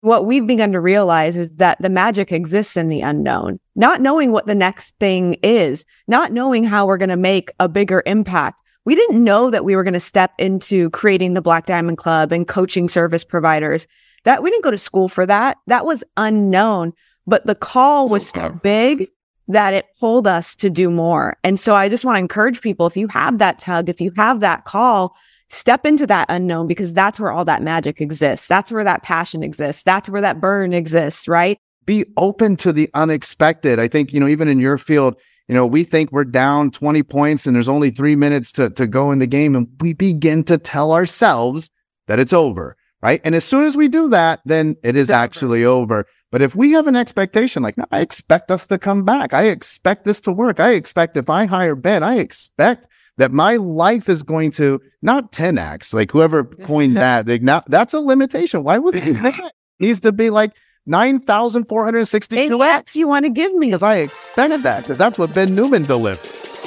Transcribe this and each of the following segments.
what we've begun to realize is that the magic exists in the unknown, not knowing what the next thing is, not knowing how we're going to make a bigger impact. We didn't know that we were going to step into creating the Black Diamond Club and coaching service providers. That we didn't go to school for that. That was unknown, but the call was so big that it pulled us to do more. And so I just want to encourage people, if you have that tug, if you have that call, step into that unknown, because that's where all that magic exists. That's where that passion exists. That's where that burn exists, right? Be open to the unexpected. I think, even in your field, we think we're down 20 points and there's only 3 minutes to go in the game. And we begin to tell ourselves that it's over, right? And as soon as we do that, then it is actually over. But if we have an expectation, like, no, I expect us to come back. I expect this to work. I expect if I hire Ben, I expect that my life is going to not 10x, like whoever coined that. Like, now, that's a limitation. Why was it that? Needs to be like 9,462x. You want to give me? Because I expected that, because that's what Ben Newman delivered.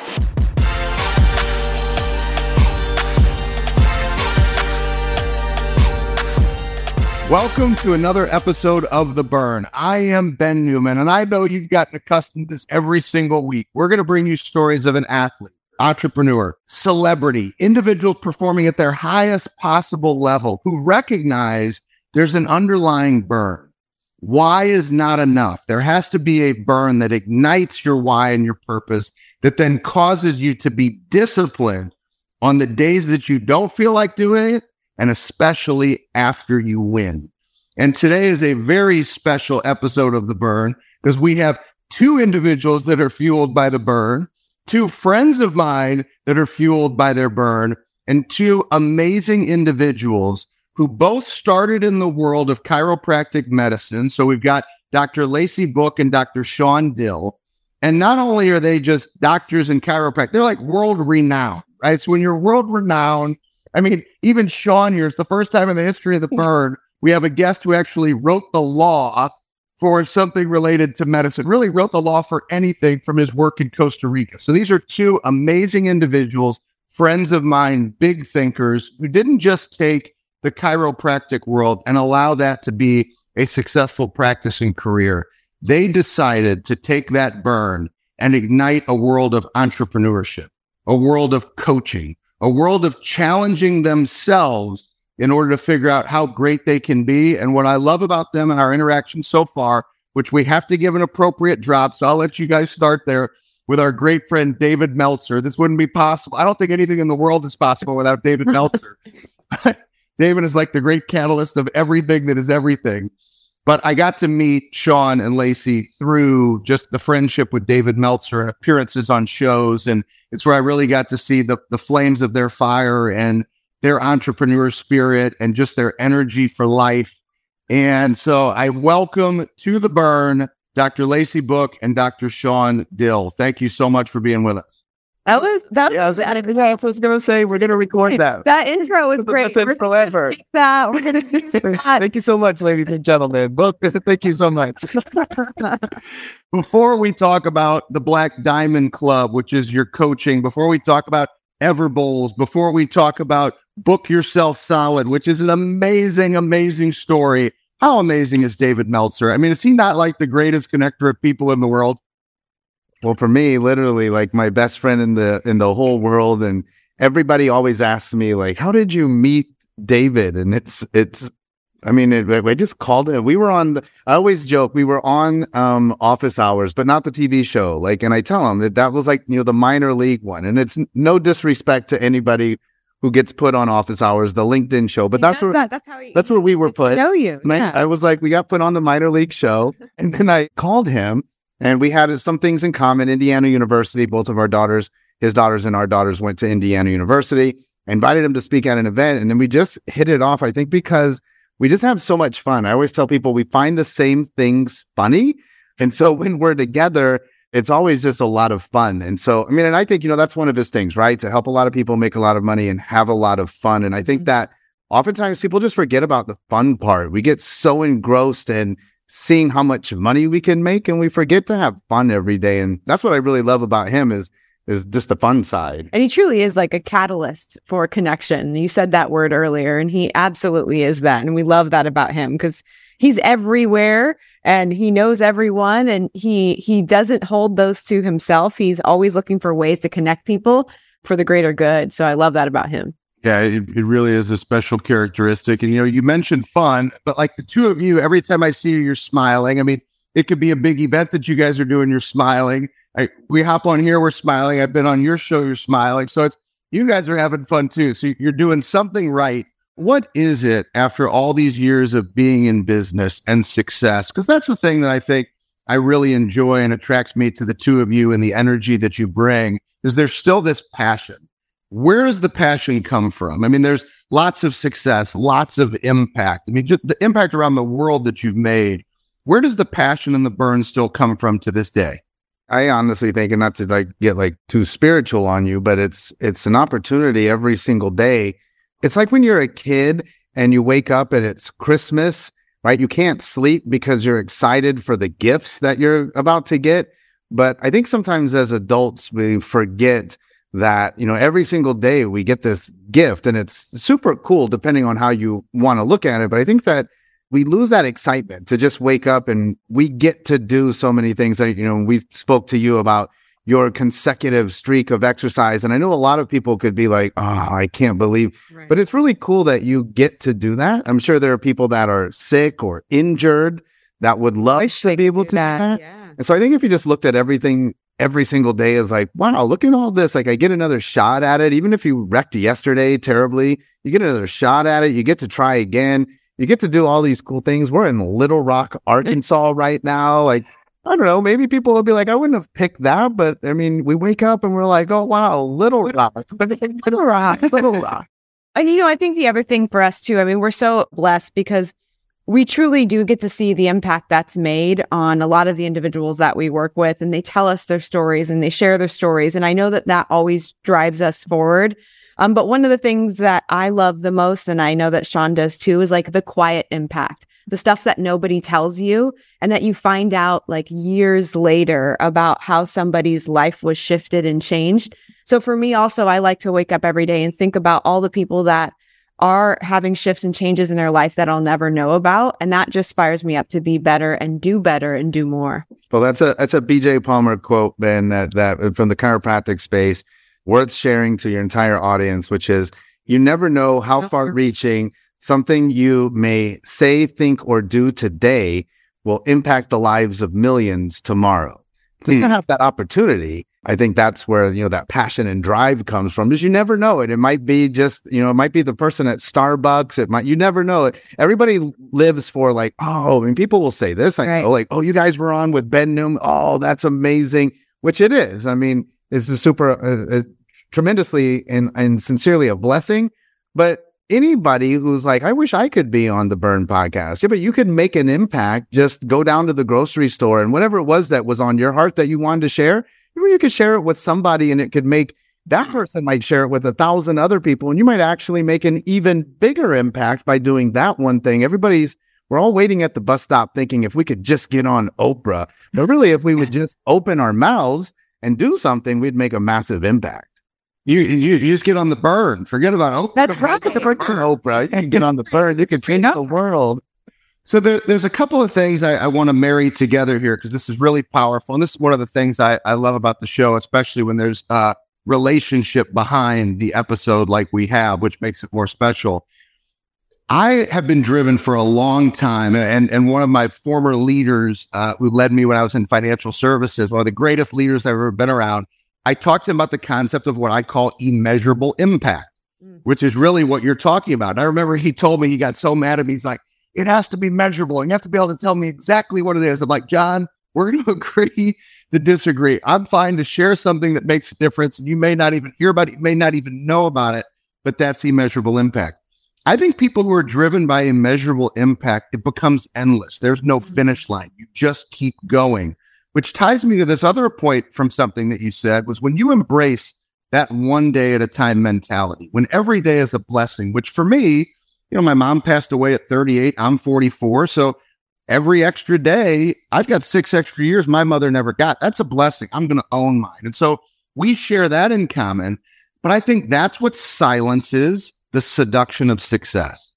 Welcome to another episode of The Burn. I am Ben Newman, and I know you've gotten accustomed to this every single week. We're going to bring you stories of an athlete, entrepreneur, celebrity, individuals performing at their highest possible level who recognize there's an underlying burn. Why is not enough. There has to be a burn that ignites your why and your purpose, that then causes you to be disciplined on the days that you don't feel like doing it, and especially after you win. And today is a very special episode of The Burn, because we have two individuals that are fueled by the burn, two friends of mine that are fueled by their burn, and two amazing individuals who both started in the world of chiropractic medicine. So we've got Dr. Lacey Book and Dr. Sean Dill. And not only are they just doctors in chiropractic, they're like world renowned, right? So when you're world renowned, I mean, even Sean here, it's the first time in the history of The Burn, we have a guest who actually wrote the law for something related to medicine, really wrote the law for anything from his work in Costa Rica. So these are two amazing individuals, friends of mine, big thinkers, who didn't just take the chiropractic world and allow that to be a successful practicing career. They decided to take that burn and ignite a world of entrepreneurship, a world of coaching, a world of challenging themselves in order to figure out how great they can be. And what I love about them and our interaction so far, which we have to give an appropriate drop, so I'll let you guys start there, with our great friend David Meltzer. This wouldn't be possible. I don't think anything in the world is possible without David Meltzer. David is like the great catalyst of everything that is everything. But I got to meet Sean and Lacey through just the friendship with David Meltzer and appearances on shows. And it's where I really got to see the flames of their fire and their entrepreneur spirit and just their energy for life. And so I welcome to The Burn, Dr. Lacey Book and Dr. Sean Dill. Thank you so much for being with us. I was going to say, we're going to record that. That intro was great. Forever. We're going to use that. Thank you so much, ladies and gentlemen. Both, thank you so much. Before we talk about the Black Diamond Club, which is your coaching, before we talk about Everbowls, before we talk about Book Yourself Solid, which is an amazing, amazing story. How amazing is David Meltzer? I mean, is he not like the greatest connector of people in the world? Well, for me, literally, like my best friend in the whole world, and everybody always asks me, like, how did you meet David? And I just called it. We were on. I always joke we were on Office Hours, but not the TV show. Like, and I tell them that was like the minor league one, and it's no disrespect to anybody who gets put on Office Hours, the LinkedIn show, but that's where we were put. Know you. And I was like, we got put on the minor league show, and then I called him. And we had some things in common. Indiana University, both of our daughters, his daughters and our daughters went to Indiana University. I invited him to speak at an event, and then we just hit it off, I think, because we just have so much fun. I always tell people we find the same things funny. And so when we're together, it's always just a lot of fun. And so, I mean, and I think, that's one of his things, right? To help a lot of people make a lot of money and have a lot of fun. And I think that oftentimes people just forget about the fun part. We get so engrossed in seeing how much money we can make, and we forget to have fun every day. And that's what I really love about him is just the fun side. And he truly is like a catalyst for connection. You said that word earlier, and he absolutely is that. And we love that about him, because he's everywhere and he knows everyone, and he doesn't hold those to himself. He's always looking for ways to connect people for the greater good. So I love that about him. Yeah, it really is a special characteristic. And, you mentioned fun, but like the two of you, every time I see you, you're smiling. I mean, it could be a big event that you guys are doing, you're smiling. We hop on here, we're smiling. I've been on your show, you're smiling. So you guys are having fun too. So you're doing something right. What is it after all these years of being in business and success? Because that's the thing that I think I really enjoy and attracts me to the two of you and the energy that you bring, is there's still this passion. Where does the passion come from? I mean, there's lots of success, lots of impact. I mean, just the impact around the world that you've made. Where does the passion and the burn still come from to this day? I honestly think, and not to get too spiritual on you, but it's an opportunity every single day. It's like when you're a kid and you wake up and it's Christmas, right? You can't sleep because you're excited for the gifts that you're about to get. But I think sometimes as adults, we forget that, every single day we get this gift, and it's super cool depending on how you want to look at it. But I think that we lose that excitement to just wake up and we get to do so many things. That, we spoke to you about your consecutive streak of exercise. And I know a lot of people could be like, oh, I can't believe, right. But it's really cool that you get to do that. I'm sure there are people that are sick or injured that would love to be able to do that. Yeah. And so I think if you just looked at everything every single day as like, wow, look at all this. Like, I get another shot at it. Even if you wrecked yesterday terribly, you get another shot at it. You get to try again. You get to do all these cool things. We're in Little Rock, Arkansas right now. Like, I don't know, maybe people will be like, I wouldn't have picked that. But I mean, we wake up and we're like, oh, wow, Little Rock. Little Rock. And, I think the other thing for us too, I mean, we're so blessed because we truly do get to see the impact that's made on a lot of the individuals that we work with, and they tell us their stories and they share their stories. And I know that always drives us forward. But one of the things that I love the most, and I know that Sean does too, is like the quiet impact, the stuff that nobody tells you and that you find out like years later about how somebody's life was shifted and changed. So for me also, I like to wake up every day and think about all the people that are having shifts and changes in their life that I'll never know about. And that just fires me up to be better and do more. Well, that's a BJ Palmer quote, Ben, that from the chiropractic space, worth sharing to your entire audience, which is, you never know how far reaching something you may say, think, or do today will impact the lives of millions tomorrow. Just to have that opportunity, I think that's where, that passion and drive comes from, is you never know it. It might be just, it might be the person at Starbucks. You never know it. Everybody lives for like, oh, I mean, people will say this, I know, like, oh, you guys were on with Ben Newman. Oh, that's amazing, which it is. I mean, it's a super, tremendously and sincerely a blessing. But anybody who's like, I wish I could be on the Burn podcast. Yeah, but you could make an impact. Just go down to the grocery store and whatever it was that was on your heart that you wanted to share, you could share it with somebody, and it could make that person might share it with 1,000 other people. And you might actually make an even bigger impact by doing that one thing. We're all waiting at the bus stop thinking if we could just get on Oprah. But really, if we would just open our mouths and do something, we'd make a massive impact. You just get on the Burn. Forget about Oprah. That's right. Oprah. You can get on the Burn. You can change the world. So there's a couple of things I want to marry together here, because this is really powerful. And this is one of the things I love about the show, especially when there's a relationship behind the episode like we have, which makes it more special. I have been driven for a long time. And one of my former leaders who led me when I was in financial services, one of the greatest leaders I've ever been around, I talked to him about the concept of what I call immeasurable impact, which is really what you're talking about. And I remember he told me, he got so mad at me. He's like, it has to be measurable and you have to be able to tell me exactly what it is. I'm like, John, we're going to agree to disagree. I'm fine to share something that makes a difference. And you may not even hear about it. You may not even know about it, but that's immeasurable impact. I think people who are driven by immeasurable impact, it becomes endless. There's no finish line. You just keep going. Which ties me to this other point from something that you said, was when you embrace that one day at a time mentality, when every day is a blessing, which for me, my mom passed away at 38, I'm 44. So every extra day, I've got 6 extra years my mother never got. That's a blessing. I'm going to own mine. And so we share that in common. But I think that's what silences the seduction of success.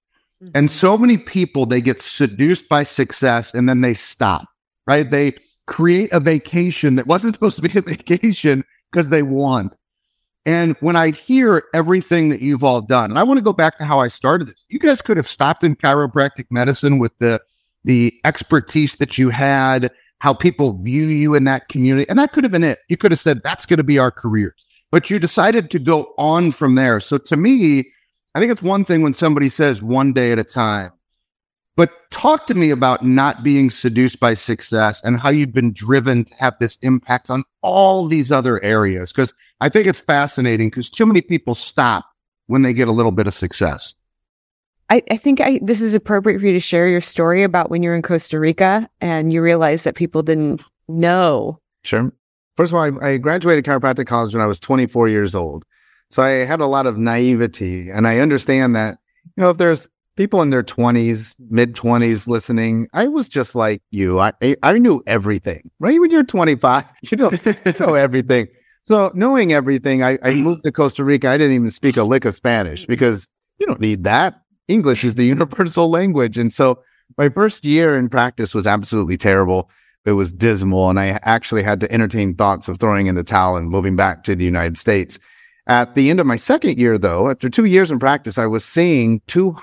And so many people, they get seduced by success and then they stop, right? They create a vacation that wasn't supposed to be a vacation because they won. And when I hear everything that you've all done, and I want to go back to how I started this, you guys could have stopped in chiropractic medicine with the expertise that you had, how people view you in that community. And that could have been it. You could have said, that's going to be our careers. But you decided to go on from there. So to me, I think it's one thing when somebody says one day at a time. But talk to me about not being seduced by success and how you've been driven to have this impact on all these other areas. Because I think it's fascinating because too many people stop when they get a little bit of success. I think this is appropriate for you to share your story about when you were in Costa Rica and you realized that people didn't know. Sure. First of all, I graduated chiropractic college when I was 24 years old. So I had a lot of naivety, and I understand that, if there's people in their 20s, mid-20s listening, I was just like you. I knew everything, right? When you're 25, you don't know everything. So knowing everything, I moved to Costa Rica. I didn't even speak a lick of Spanish because you don't need that. English is the universal language. And so my first year in practice was absolutely terrible. It was dismal, and I actually had to entertain thoughts of throwing in the towel and moving back to the United States. At the end of my second year, though, after 2 years in practice, I was seeing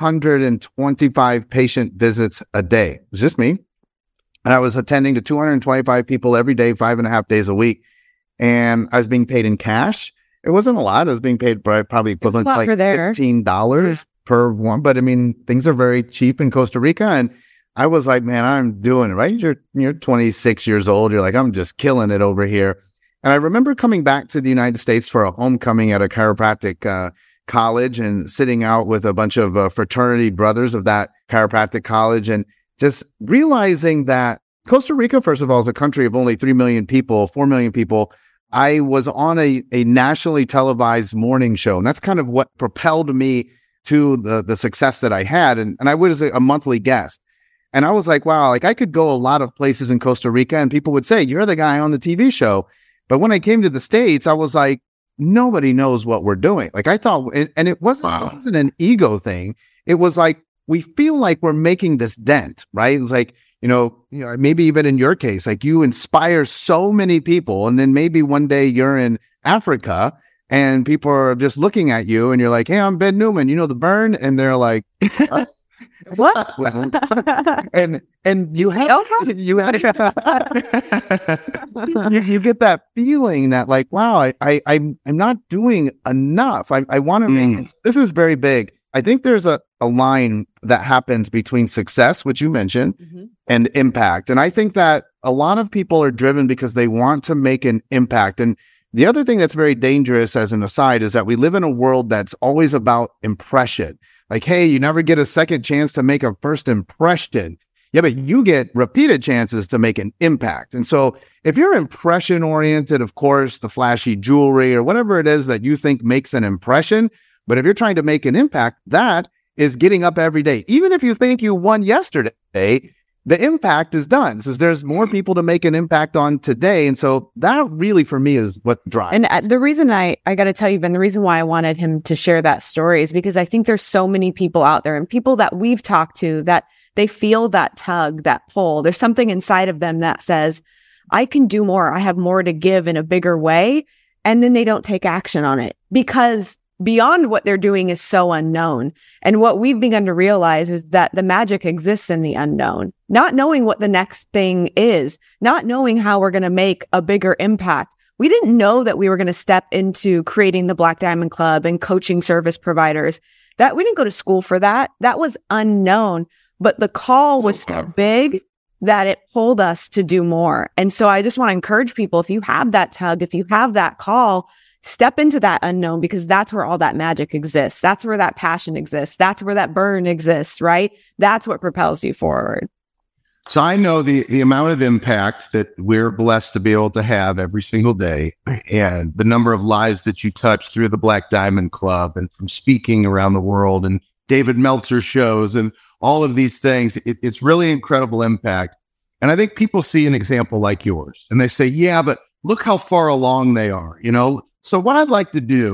225 patient visits a day. It was just me. And I was attending to 225 people every day, 5.5 days a week. And I was being paid in cash. It wasn't a lot. I was being paid probably equivalent to like $15 per one. But I mean, things are very cheap in Costa Rica. And I was like, man, I'm doing it, right? You're 26 years old. You're like, I'm just killing it over here. And I remember coming back to the United States for a homecoming at a chiropractic college and sitting out with a bunch of fraternity brothers of that chiropractic college and just realizing that Costa Rica, first of all, is a country of only 3 million people, 4 million people. I was on a nationally televised morning show, and that's kind of what propelled me to the success that I had. And I was a monthly guest. And I was like, wow, like I could go a lot of places in Costa Rica and people would say, you're the guy on the TV show. But when I came to the States, I was like, nobody knows what we're doing. Like I thought, and it wasn't an ego thing. It was like, we feel like we're making this dent, right? It's like, maybe even in your case, like you inspire so many people. And then maybe one day you're in Africa and people are just looking at you and you're like, hey, I'm Ben Newman, the burn? And they're like, what? and you get that feeling that like, wow, I'm not doing enough. I want to make this is very big. I think there's a line that happens between success, which you mentioned, and impact. And I think that a lot of people are driven because they want to make an impact. And the other thing that's very dangerous as an aside is that we live in a world that's always about impression. Like, hey, you never get a second chance to make a first impression. Yeah, but you get repeated chances to make an impact. And so if you're impression oriented, of course, the flashy jewelry or whatever it is that you think makes an impression, but if you're trying to make an impact, that is getting up every day. Even if you think you won yesterday, the impact is done. So there's more people to make an impact on today. And so that really, for me, is what drives. And the reason I got to tell you, Ben, the reason why I wanted him to share that story is because I think there's so many people out there and people that we've talked to that they feel that tug, that pull. There's something inside of them that says, I can do more. I have more to give in a bigger way. And then they don't take action on it because beyond what they're doing is so unknown. And what we've begun to realize is that the magic exists in the unknown, not knowing what the next thing is, not knowing how we're going to make a bigger impact. We didn't know that we were going to step into creating the Black Diamond Club and coaching service providers. That we didn't go to school for that. That was unknown, but the call was so big that it pulled us to do more. And so I just want to encourage people, if you have that tug, if you have that call, step into that unknown because that's where all that magic exists. That's where that passion exists. That's where that burn exists, right? That's what propels you forward. So I know the amount of impact that we're blessed to be able to have every single day and the number of lives that you touch through the Black Diamond Club and from speaking around the world and David Meltzer shows and all of these things. It's really incredible impact. And I think people see an example like yours and they say, yeah, but look how far along they are, So what I'd like to do,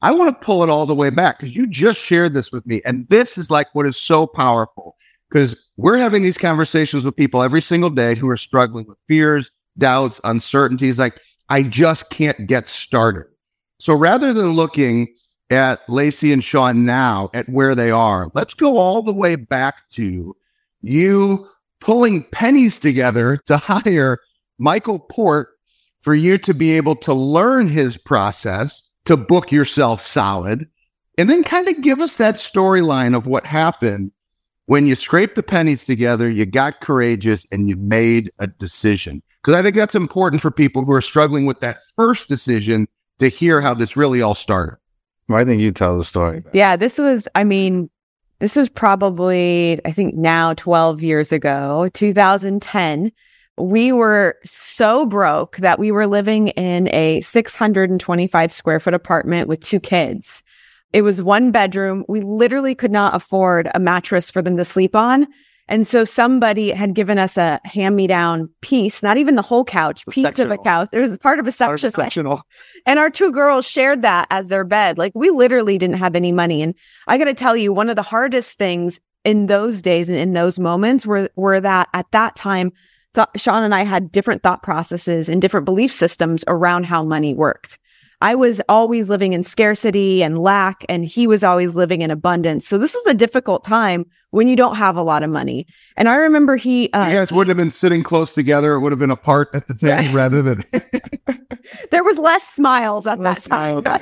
I want to pull it all the way back because you just shared this with me. And this is like what is so powerful because we're having these conversations with people every single day who are struggling with fears, doubts, uncertainties. Like, I just can't get started. So rather than looking at Lacey and Sean now at where they are, let's go all the way back to you pulling pennies together to hire Michael Port for you to be able to learn his process to book yourself solid, and then kind of give us that storyline of what happened when you scraped the pennies together, you got courageous, and you made a decision. Because I think that's important for people who are struggling with that first decision to hear how this really all started. Well, I think you tell the story. Yeah, this was probably, I think now 12 years ago, 2010. We were so broke that we were living in a 625 square foot apartment with 2 kids. It was 1 bedroom. We literally could not afford a mattress for them to sleep on. And so somebody had given us a hand-me-down piece, not even the whole couch, piece of a couch. It was part of a sectional. And our 2 girls shared that as their bed. Like, we literally didn't have any money. And I got to tell you, one of the hardest things in those days and in those moments were that at that time, Sean and I had different thought processes and different belief systems around how money worked. I was always living in scarcity and lack, and he was always living in abundance. So this was a difficult time when you don't have a lot of money. And I remember you guys wouldn't have been sitting close together. It would have been apart at the table rather than... There was less smiles at that time. But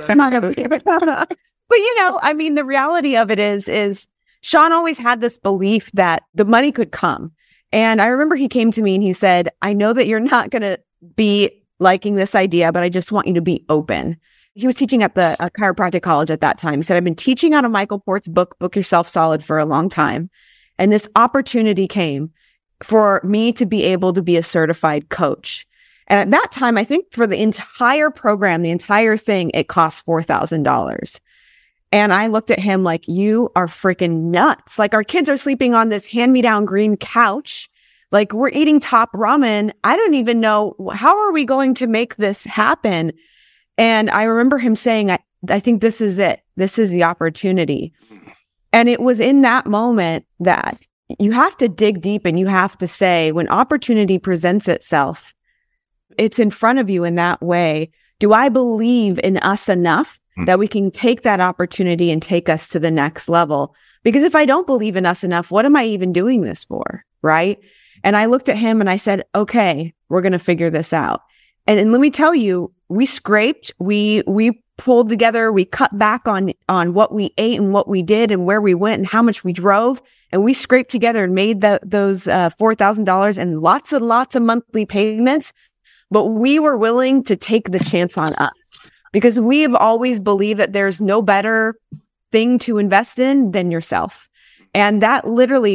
the reality of it is Sean always had this belief that the money could come. And I remember he came to me and he said, I know that you're not going to be liking this idea, but I just want you to be open. He was teaching at the chiropractic college at that time. He said, I've been teaching out of Michael Port's book, Book Yourself Solid, for a long time. And this opportunity came for me to be able to be a certified coach. And at that time, I think for the entire program, the entire thing, it cost $4,000. And I looked at him like, you are freaking nuts. Like, our kids are sleeping on this hand-me-down green couch. Like, we're eating top ramen. I don't even know, how are we going to make this happen? And I remember him saying, I think this is it. This is the opportunity. And it was in that moment that you have to dig deep and you have to say, when opportunity presents itself, it's in front of you in that way. Do I believe in us enough that we can take that opportunity and take us to the next level? Because if I don't believe in us enough, what am I even doing this for? Right? And I looked at him and I said, okay, we're going to figure this out. And let me tell you, we scraped, we pulled together, we cut back on what we ate and what we did and where we went and how much we drove. And we scraped together and made those $4,000 and lots of monthly payments. But we were willing to take the chance on us because we have always believed that there's no better thing to invest in than yourself. And that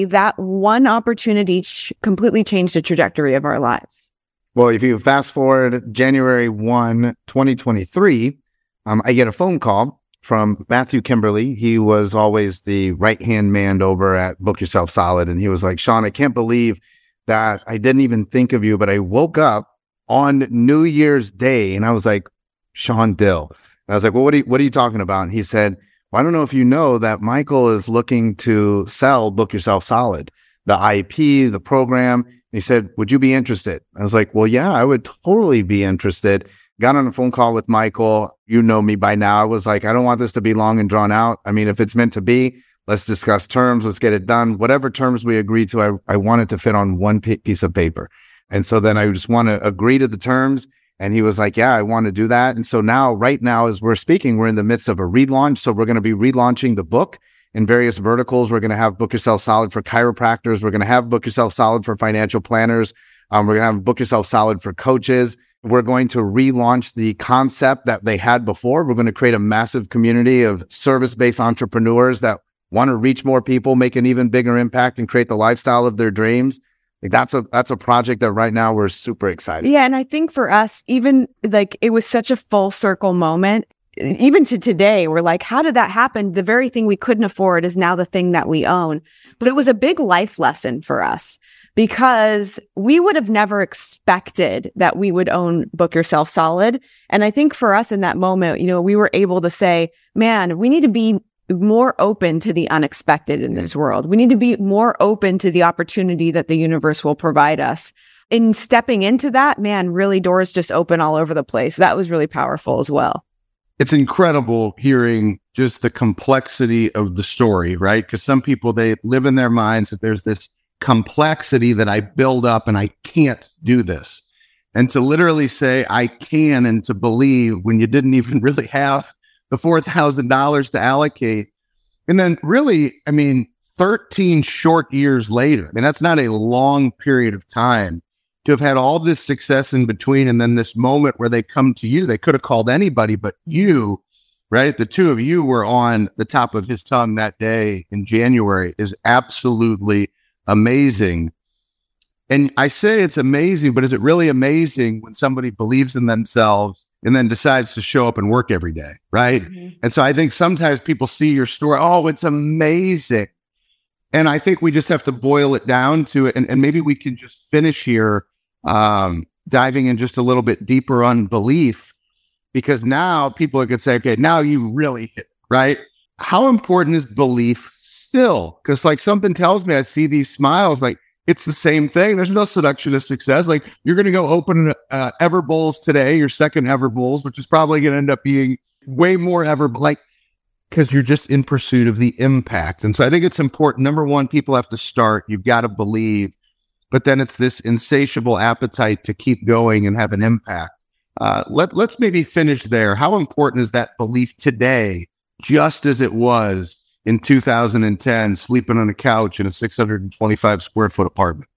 one opportunity completely changed the trajectory of our lives. Well, if you fast forward January 1, 2023, I get a phone call from Matthew Kimberly. He was always the right-hand man over at Book Yourself Solid. And he was like, Sean, I can't believe that I didn't even think of you, but I woke up on New Year's Day and I was like, Sean Dill. And I was like, well, what are you talking about? And he said, well, I don't know if you know that Michael is looking to sell Book Yourself Solid, the IP, the program. And he said, would you be interested? I was like, well, yeah, I would totally be interested. Got on a phone call with Michael. You know me by now. I was like, I don't want this to be long and drawn out. I mean, if it's meant to be, let's discuss terms. Let's get it done. Whatever terms we agree to, I want it to fit on one piece of paper. And so then I just want to agree to the terms. And he was like, yeah, I want to do that. And so right now, as we're speaking, we're in the midst of a relaunch. So we're going to be relaunching the book in various verticals. We're going to have Book Yourself Solid for chiropractors. We're going to have Book Yourself Solid for financial planners. We're going to have Book Yourself Solid for coaches. We're going to relaunch the concept that they had before. We're going to create a massive community of service-based entrepreneurs that want to reach more people, make an even bigger impact, and create the lifestyle of their dreams. Like that's a project that right now we're super excited. Yeah. And I think for us, even like it was such a full circle moment, even to today, we're like, how did that happen? The very thing we couldn't afford is now the thing that we own. But it was a big life lesson for us because we would have never expected that we would own Book Yourself Solid. And I think for us in that moment, we were able to say, man, we need to be more open to the unexpected in this world. We need to be more open to the opportunity that the universe will provide us. In stepping into that, man, really doors just open all over the place. That was really powerful as well. It's incredible hearing just the complexity of the story, right? Because some people, they live in their minds that there's this complexity that I build up and I can't do this. And to literally say I can, and to believe when you didn't even really have the $4,000 to allocate. And then really, 13 short years later, that's not a long period of time to have had all this success in between. And then this moment where they come to you, they could have called anybody, but you, right? The two of you were on the top of his tongue that day in January is absolutely amazing. And I say it's amazing, but is it really amazing when somebody believes in themselves and then decides to show up and work every day, right? Mm-hmm. And so I think sometimes people see your story, oh, it's amazing. And I think we just have to boil it down to it. And maybe we can just finish here diving in just a little bit deeper on belief, because now people could say, okay, now you really hit, right? How important is belief still? Because like something tells me, I see these smiles, like, it's the same thing. There's no seduction of success. Like you're going to go open Ever Bowls today, your second Ever Bowls, which is probably going to end up being way more ever, like, because you're just in pursuit of the impact. And so I think it's important. Number one, people have to start. You've got to believe, but then it's this insatiable appetite to keep going and have an impact. Let's maybe finish there. How important is that belief today, just as it was in 2010, sleeping on a couch in a 625 square foot apartment?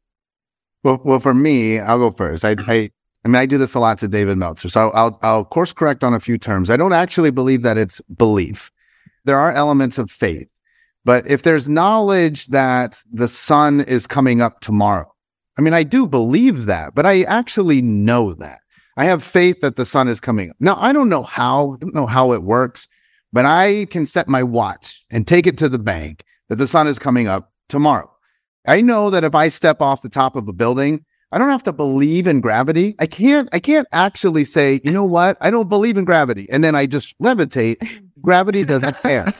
Well, for me, I'll go first. I do this a lot to David Meltzer, so I'll course correct on a few terms. I don't actually believe that it's belief. There are elements of faith, but if there's knowledge that the sun is coming up tomorrow, I do believe that, but I actually know that. I have faith that the sun is coming up. Now, I don't know how it works, but I can set my watch and take it to the bank that the sun is coming up tomorrow. I know that if I step off the top of a building, I don't have to believe in gravity. I can't actually say, you know what? I don't believe in gravity. And then I just levitate. Gravity doesn't care.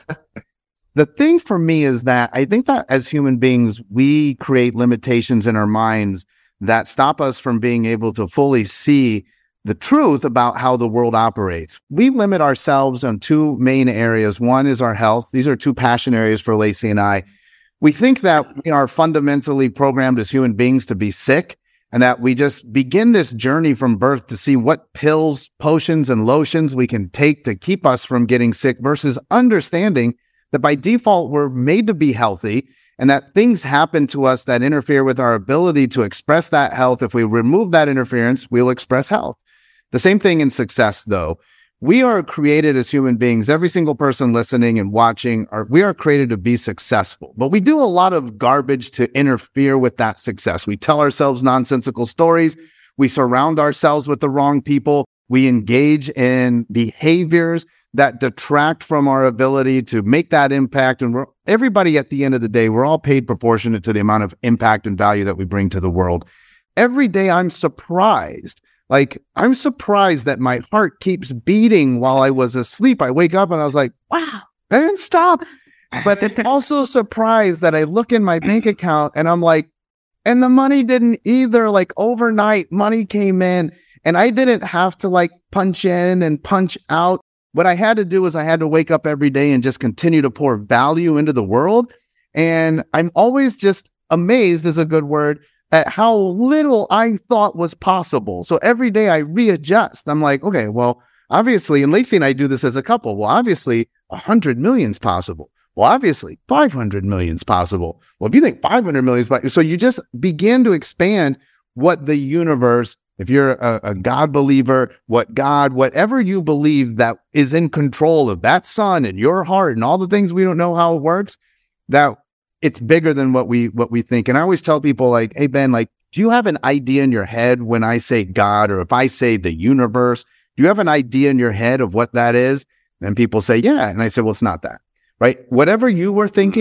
The thing for me is that I think that as human beings, we create limitations in our minds that stop us from being able to fully see the truth about how the world operates. We limit ourselves on two main areas. One is our health. These are two passion areas for Lacey and I. We think that we are fundamentally programmed as human beings to be sick, and that we just begin this journey from birth to see what pills, potions, and lotions we can take to keep us from getting sick, versus understanding that by default, we're made to be healthy, and that things happen to us that interfere with our ability to express that health. If we remove that interference, we'll express health. The same thing in success, though. We are created as human beings. Every single person listening and watching, we are created to be successful. But we do a lot of garbage to interfere with that success. We tell ourselves nonsensical stories. We surround ourselves with the wrong people. We engage in behaviors that detract from our ability to make that impact. And everybody, at the end of the day, we're all paid proportionate to the amount of impact and value that we bring to the world. Every day I'm surprised. I'm surprised that my heart keeps beating while I was asleep. I wake up and I was like, wow, I didn't stop. But it's also surprised that I look in my bank account and I'm like, and the money didn't either. Like overnight, money came in and I didn't have to punch in and punch out. What I had to do was I had to wake up every day and just continue to pour value into the world. And I'm always just amazed, is a good word, at how little I thought was possible. So every day I readjust. I'm like, okay, well, obviously, and Lacey and I do this as a couple. Well, obviously, 100 million is possible. Well, obviously, 500 million is possible. Well, if you think 500 million is possible, so you just begin to expand what the universe, if you're a God believer, whatever you believe that is in control of that sun and your heart and all the things we don't know how it works, that it's bigger than what we think. And I always tell people hey, Ben, do you have an idea in your head when I say God, or if I say the universe, do you have an idea in your head of what that is? And people say, yeah. And I said, well, it's not that, right? Whatever you were thinking,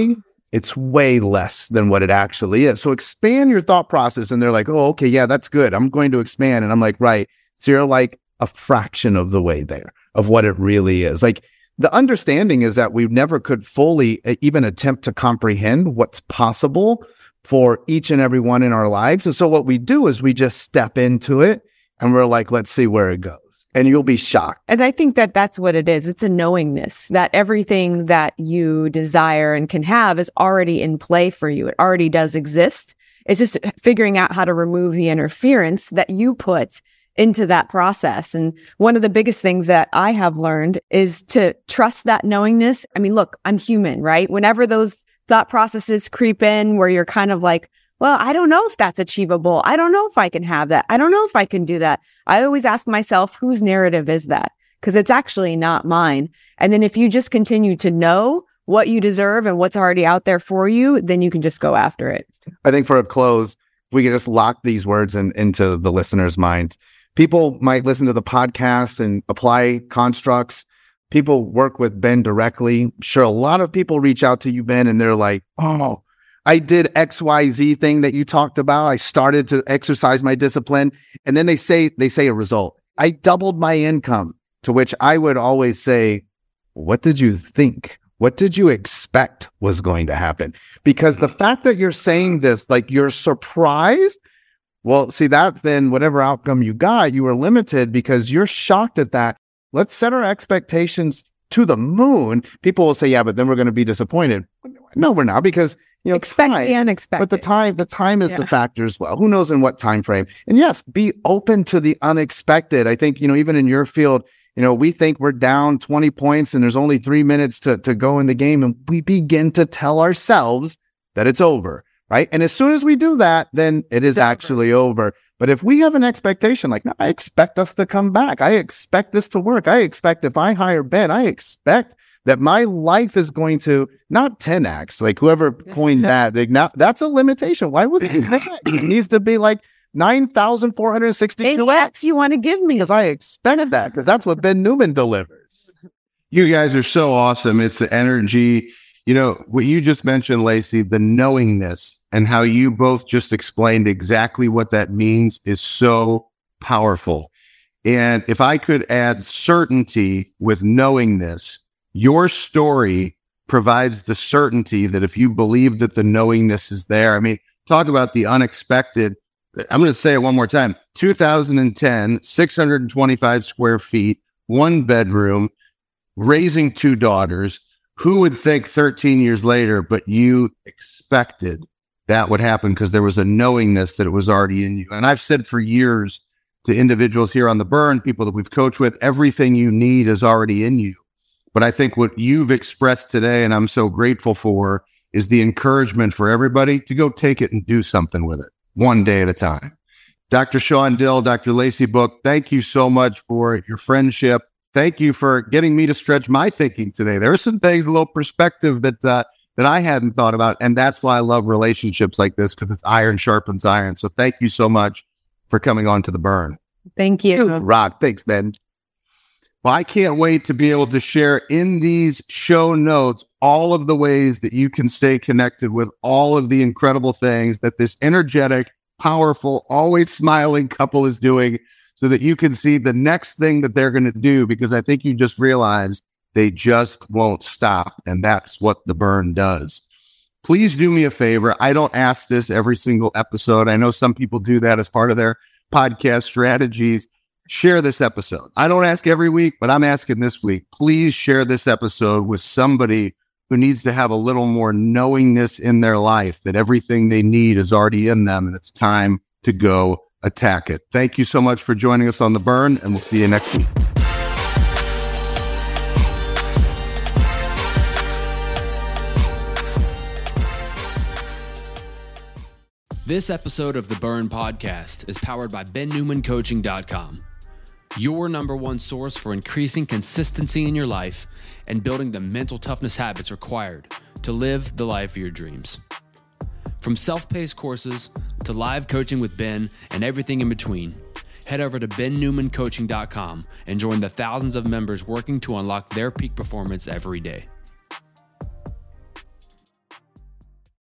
it's way less than what it actually is. So expand your thought process. And they're like, oh, okay, yeah, that's good. I'm going to expand. And I'm like, right. So you're like a fraction of the way there of what it really is. Like, the understanding is that we never could fully even attempt to comprehend what's possible for each and every one in our lives. And so what we do is we just step into it and we're like, let's see where it goes. And you'll be shocked. And I think that that's what it is. It's a knowingness that everything that you desire and can have is already in play for you. It already does exist. It's just figuring out how to remove the interference that you put into that process. And one of the biggest things that I have learned is to trust that knowingness. I mean, look, I'm human, right? Whenever those thought processes creep in where you're kind of like, well, I don't know if that's achievable. I don't know if I can have that. I don't know if I can do that. I always ask myself, whose narrative is that? Because it's actually not mine. And then if you just continue to know what you deserve and what's already out there for you, then you can just go after it. I think for a close, we can just lock these words into the listener's mind. People might listen to the podcast and apply constructs. People work with Ben directly. Sure, a lot of people reach out to you, Ben, and they're like, oh, I did XYZ thing that you talked about. I started to exercise my discipline. And then they say a result. I doubled my income, to which I would always say, what did you think? What did you expect was going to happen? Because the fact that you're saying this, like you're surprised, well, see that then whatever outcome you got, you were limited because you're shocked at that. Let's set our expectations to the moon. People will say, yeah, but then we're going to be disappointed. No, we're not, because expect the unexpected. But the time is the factor as well. Who knows in what time frame? And yes, be open to the unexpected. I think, even in your field, we think we're down 20 points and there's only 3 minutes to go in the game. And we begin to tell ourselves that it's over. Right. And as soon as we do that, then it is actually over. But if we have an expectation, like, no, I expect us to come back. I expect this to work. I expect if I hire Ben, I expect that my life is going to not 10x, like whoever coined that. Like, now that's a limitation. Why was it 10x? It needs to be like 9,462x. You want to give me? Because I expect that, because that's what Ben Newman delivers. You guys are so awesome. It's the energy. What you just mentioned, Lacey, the knowingness, and how you both just explained exactly what that means is so powerful. And if I could add certainty with knowingness, your story provides the certainty that if you believe that the knowingness is there, I mean, talk about the unexpected. I'm going to say it one more time. 2010, 625 square feet, 1 bedroom, raising 2 daughters. Who would think 13 years later, but you expected that would happen because there was a knowingness that it was already in you. And I've said for years to individuals here on the Burn, people that we've coached with, everything you need is already in you. But I think what you've expressed today, and I'm so grateful for, is the encouragement for everybody to go take it and do something with it, one day at a time. Dr. Sean Dill, Dr. Lacey Book, thank you so much for your friendship. Thank you for getting me to stretch my thinking today. There are some things, a little perspective that I hadn't thought about. And that's why I love relationships like this, because it's iron sharpens iron. So thank you so much for coming on to the Burn. Thank you. Rock. Thanks, Ben. Well, I can't wait to be able to share in these show notes all of the ways that you can stay connected with all of the incredible things that this energetic, powerful, always smiling couple is doing, so that you can see the next thing that they're going to do, because I think you just realized they just won't stop. And that's what the Burn does. Please do me a favor. I don't ask this every single episode. I know some people do that as part of their podcast strategies. Share this episode. I don't ask every week, but I'm asking this week. Please share this episode with somebody who needs to have a little more knowingness in their life, that everything they need is already in them and it's time to go attack it. Thank you so much for joining us on the Burn, and we'll see you next week. This episode of the Burn Podcast is powered by BenNewmanCoaching.com, your #1 source for increasing consistency in your life and building the mental toughness habits required to live the life of your dreams. From self-paced courses to live coaching with Ben and everything in between, head over to BenNewmanCoaching.com and join the thousands of members working to unlock their peak performance every day.